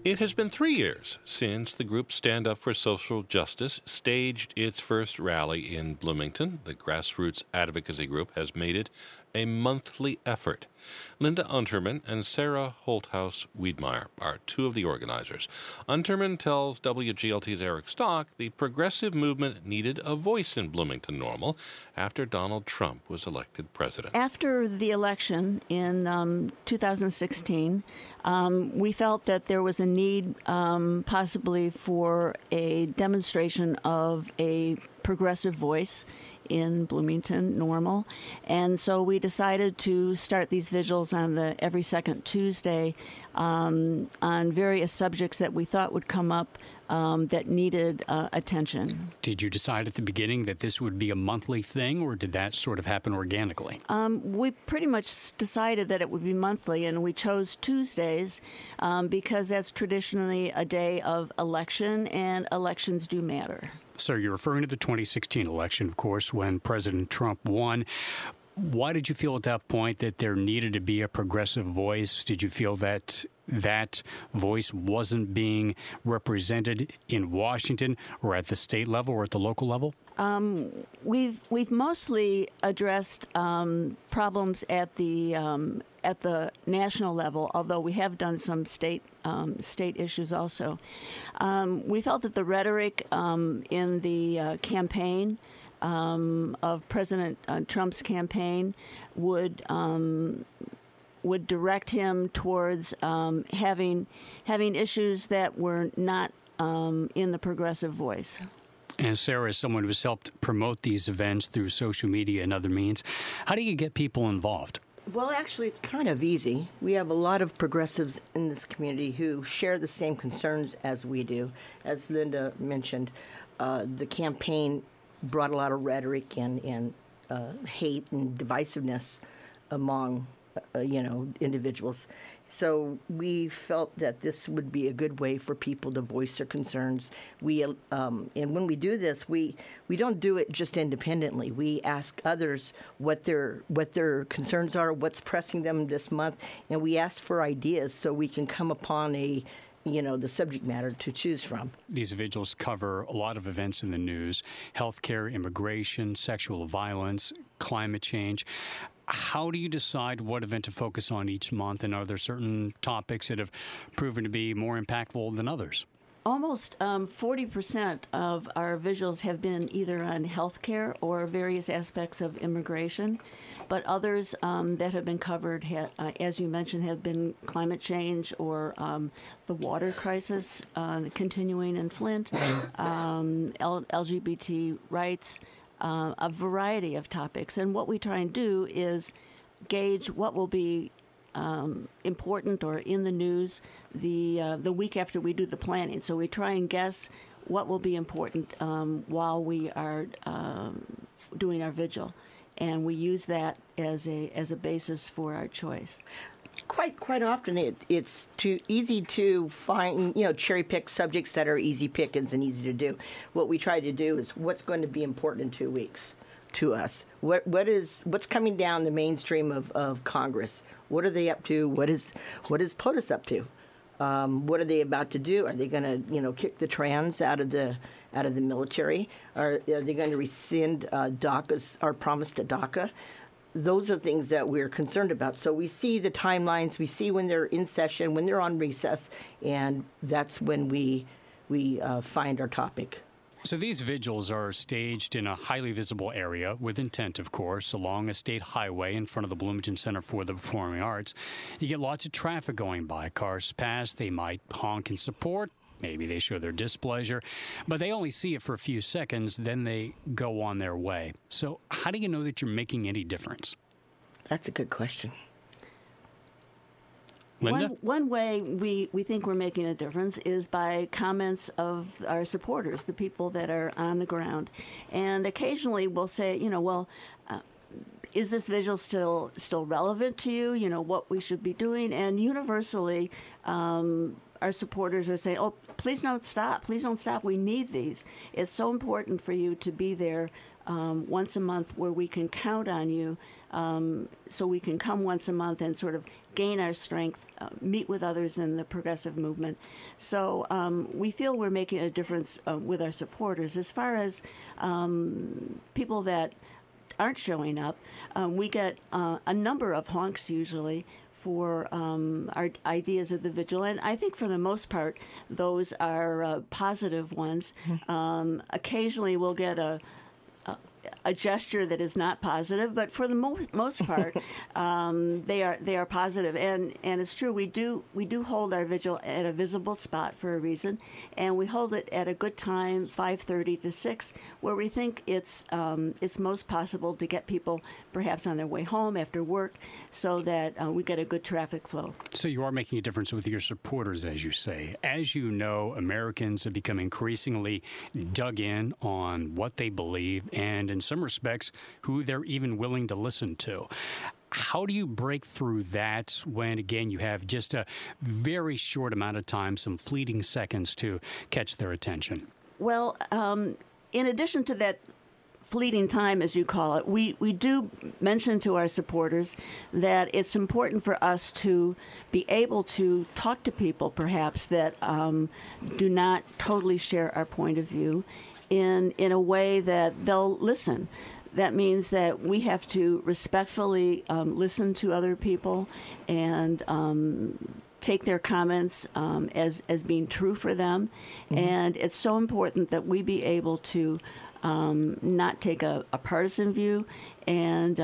It has been 3 years since the group Stand Up for Social Justice staged its first rally in Bloomington. The grassroots advocacy group has made it a monthly effort. Linda Unterman and Sarah Holthaus-Wiedmeyer are two of the organizers. Unterman tells WGLT's Eric Stock the progressive movement needed a voice in Bloomington Normal after Donald Trump was elected president. After the election in 2016, we felt that there was a need possibly for a demonstration of a progressive voice in Bloomington Normal. And so we decided to start these vigils on the every second Tuesday on various subjects that we thought would come up that needed attention. Did you decide at the beginning that this would be a monthly thing, or did that sort of happen organically? We pretty much decided that it would be monthly, and we chose Tuesdays because that's traditionally a day of election, and elections do matter. So you're referring to the 2016 election, of course, when President Trump won. Why did you feel at that point that there needed to be a progressive voice? Did you feel that that voice wasn't being represented in Washington or at the state level or at the local level? We've mostly addressed problems at the national level, although we have done some state issues also. We felt that the rhetoric in the campaign of President Trump's campaign would direct him towards having issues that were not in the progressive voice. And Sarah, as someone who's helped promote these events through social media and other means, how do you get people involved? Well, actually, it's kind of easy. We have a lot of progressives in this community who share the same concerns as we do. As Linda mentioned, the campaign brought a lot of rhetoric and hate and divisiveness among individuals. So we felt that this would be a good way for people to voice their concerns. And when we do this, we don't do it just independently. We ask others what their concerns are, what's pressing them this month, and we ask for ideas so we can come upon the subject matter to choose from. These vigils cover a lot of events in the news: healthcare, immigration, sexual violence, climate change. How do you decide what event to focus on each month, and are there certain topics that have proven to be more impactful than others? Almost 40% of our visuals have been either on healthcare or various aspects of immigration, but others that have been covered, as you mentioned, have been climate change or the water crisis continuing in Flint, LGBT rights, a variety of topics. And what we try and do is gauge what will be important or in the news the week after we do the planning. So we try and guess what will be important while we are doing our vigil, and we use that as a basis for our choice. Quite often it's too easy to find, cherry pick subjects that are easy pickings and easy to do. What we try to do is what's going to be important in 2 weeks to us. What's coming down the mainstream of Congress? What are they up to? What is POTUS up to? What are they about to do? Are they going to kick the trans out of the military? Are they going to rescind our promise to DACA? Those are things that we're concerned about. So we see the timelines, we see when they're in session, when they're on recess, and that's when we find our topic. So these vigils are staged in a highly visible area, with intent, of course, along a state highway in front of the Bloomington Center for the Performing Arts. You get lots of traffic going by. Cars pass, they might honk in support. Maybe they show their displeasure, but they only see it for a few seconds, then they go on their way. So how do you know that you're making any difference? That's a good question. Linda? One way we think we're making a difference is by comments of our supporters, the people that are on the ground. And occasionally we'll say, is this visual still relevant to you? What we should be doing? And universally, our supporters are saying, "Oh, please don't stop! Please don't stop! We need these. It's so important for you to be there once a month, where we can count on you, so we can come once a month and sort of gain our strength, meet with others in the progressive movement." So we feel we're making a difference with our supporters. As far as people that aren't showing up, we get a number of honks usually for our ideas of the vigil, and I think for the most part, those are positive ones. Occasionally, we'll get a gesture that is not positive, but for the most part, they are positive. And it's true, we do hold our vigil at a visible spot for a reason, and we hold it at a good time, 5:30 to 6, where we think it's most possible to get people perhaps on their way home after work, so that we get a good traffic flow. So you are making a difference with your supporters, as you say. As you know, Americans have become increasingly dug in on what they believe, and in some respects, who they're even willing to listen to. How do you break through that when, again, you have just a very short amount of time, some fleeting seconds to catch their attention? Well, in addition to that fleeting time, as you call it, we do mention to our supporters that it's important for us to be able to talk to people, perhaps, that do not totally share our point of view in a way that they'll listen. That means that we have to respectfully listen to other people and take their comments as being true for them. Mm-hmm. And it's so important that we be able to not take a partisan view and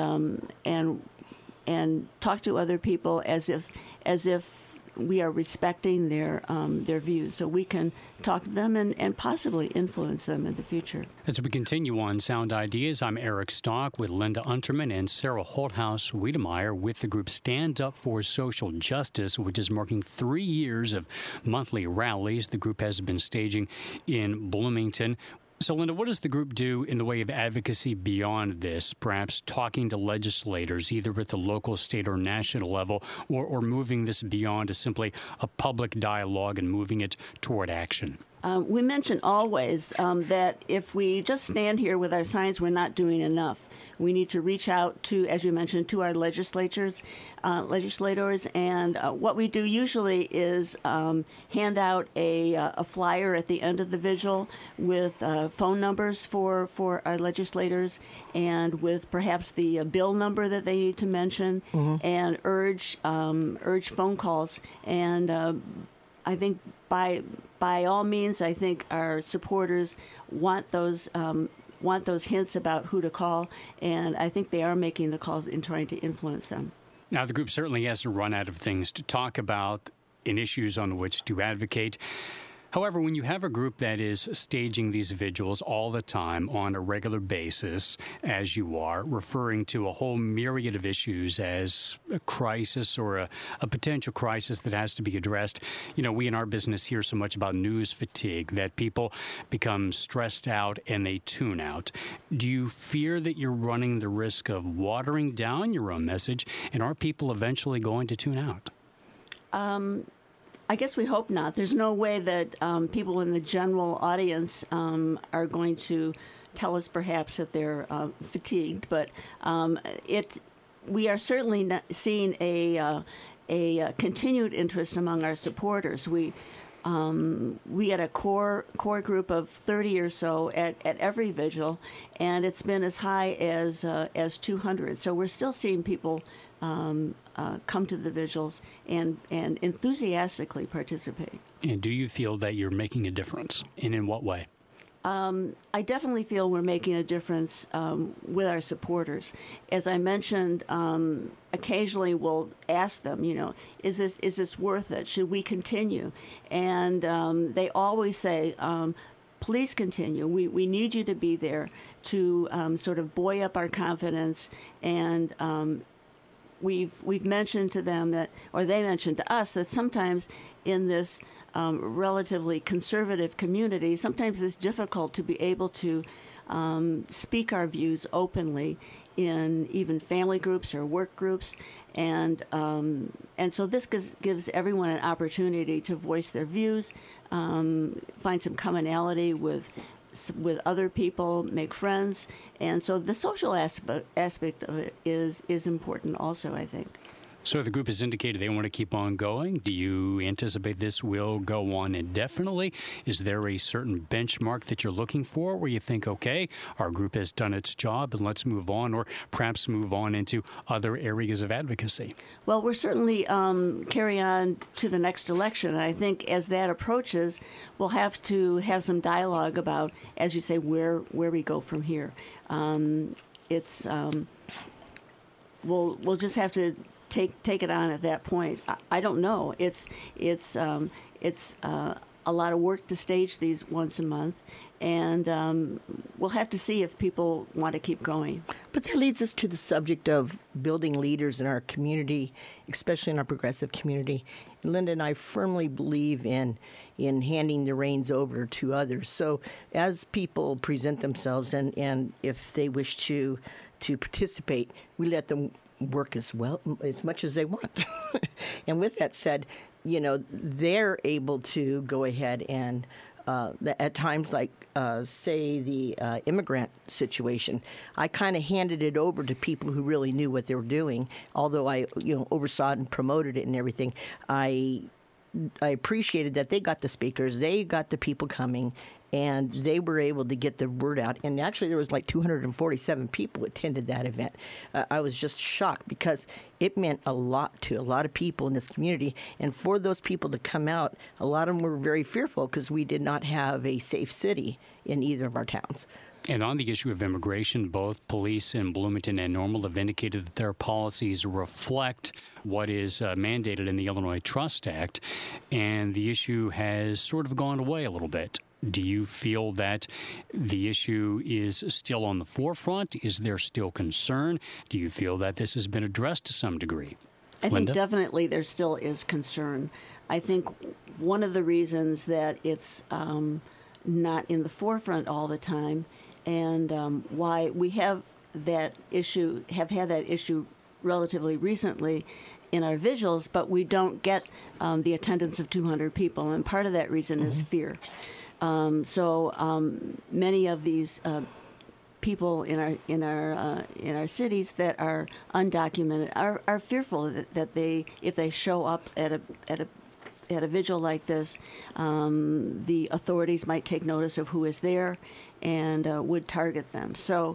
talk to other people as if we are respecting their views, so we can talk to them and possibly influence them in the future. As we continue on Sound Ideas, I'm Eric Stock with Linda Unterman and Sarah Holthouse Wiedemeyer with the group Stand Up for Social Justice, which is marking 3 years of monthly rallies the group has been staging in Bloomington. So, Linda, what does the group do in the way of advocacy beyond this, perhaps talking to legislators, either at the local, state, or national level, or moving this beyond to simply a public dialogue and moving it toward action? We mention always that if we just stand here with our signs, we're not doing enough. We need to reach out to, as you mentioned, to our legislators, and what we do usually is hand out a flyer at the end of the vigil with phone numbers for our legislators, and with perhaps the bill number that they need to mention, mm-hmm. and urge phone calls. And I think by all means, I think our supporters want those hints about who to call, and I think they are making the calls in trying to influence them. Now, the group certainly hasn't run out of things to talk about and issues on which to advocate. However, when you have a group that is staging these vigils all the time on a regular basis, as you are, referring to a whole myriad of issues as a crisis or a potential crisis that has to be addressed, you know, we in our business hear so much about news fatigue, that people become stressed out and they tune out. Do you fear that you're running the risk of watering down your own message, and are people eventually going to tune out? I guess we hope not. There's no way that people in the general audience are going to tell us perhaps that they're fatigued, but we are certainly not seeing a continued interest among our supporters. We had a core group of 30 or so at every vigil, and it's been as high as 200. So we're still seeing people come to the vigils and enthusiastically participate. And do you feel that you're making a difference? And in what way? I definitely feel we're making a difference with our supporters. As I mentioned, occasionally we'll ask them, you know, is this worth it? Should we continue? And they always say, please continue. We need you to be there to sort of buoy up our confidence. And we've mentioned to them that, or they mentioned to us, that sometimes in this relatively conservative community, sometimes it's difficult to be able to speak our views openly in even family groups or work groups, and so this gives everyone an opportunity to voice their views, find some commonality with other people, make friends, and so the social aspect of it is important also, I think. So the group has indicated they want to keep on going. Do you anticipate this will go on indefinitely? Is there a certain benchmark that you're looking for where you think, okay, our group has done its job and let's move on, or perhaps move on into other areas of advocacy? Well, we're certainly carry on to the next election. And I think as that approaches, we'll have to have some dialogue about, as you say, where we go from here. We'll just have to take it on at that point. I don't know. It's a lot of work to stage these once a month, and we'll have to see if people want to keep going. But that leads us to the subject of building leaders in our community, especially in our progressive community. And Linda and I firmly believe in handing the reins over to others. So as people present themselves and if they wish to participate, we let them work as much as they want. And with that said, they're able to go ahead and at times like, say, the immigrant situation, I kind of handed it over to people who really knew what they were doing. Although I, oversaw it and promoted it and everything, I appreciated that they got the speakers, they got the people coming, and they were able to get the word out. And actually, there was like 247 people attended that event. I was just shocked because it meant a lot to a lot of people in this community. And for those people to come out, a lot of them were very fearful because we did not have a safe city in either of our towns. And on the issue of immigration, both police in Bloomington and Normal have indicated that their policies reflect what is mandated in the Illinois Trust Act, and the issue has sort of gone away a little bit. Do you feel that the issue is still on the forefront? Is there still concern? Do you feel that this has been addressed to some degree? I Linda? think definitely there still is concern. I think one of the reasons that it's not in the forefront all the time, and why we have had that issue relatively recently in our vigils, but we don't get the attendance of 200 people, and part of that reason is fear. So many of these people in our cities that are undocumented are fearful that if they show up at a vigil like this, the authorities might take notice of who is there and would target them. So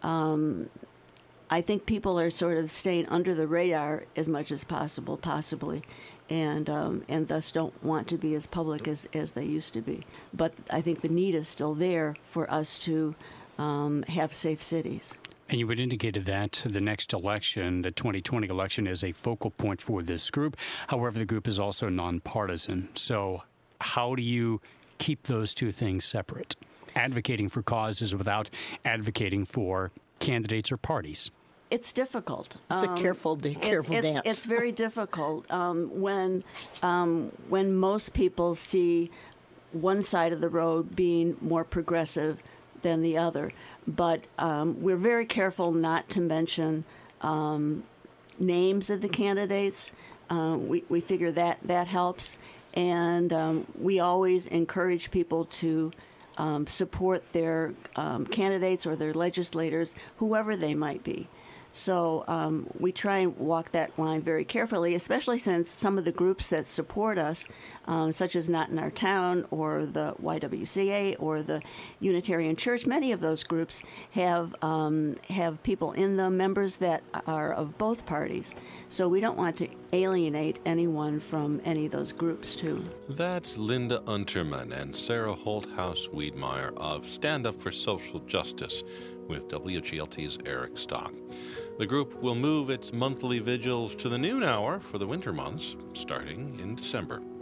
I think people are sort of staying under the radar as much as possible, possibly, and thus don't want to be as public as they used to be. But I think the need is still there for us to have safe cities. And you had indicated that the next election, the 2020 election, is a focal point for this group. However, the group is also nonpartisan. So how do you keep those two things separate? Advocating for causes without advocating for candidates or parties. It's difficult. It's a careful dance. It's very difficult when most people see one side of the road being more progressive than the other. But we're very careful not to mention names of the candidates. We figure that helps. And we always encourage people to support their candidates or their legislators, whoever they might be. So we try and walk that line very carefully, especially since some of the groups that support us, such as Not in Our Town or the YWCA or the Unitarian Church, many of those groups have people in them, members that are of both parties. So we don't want to alienate anyone from any of those groups, too. That's Linda Unterman and Sarah Holthaus-Wiedemeyer of Stand Up for Social Justice with WGLT's Eric Stock. The group will move its monthly vigils to the noon hour for the winter months, starting in December.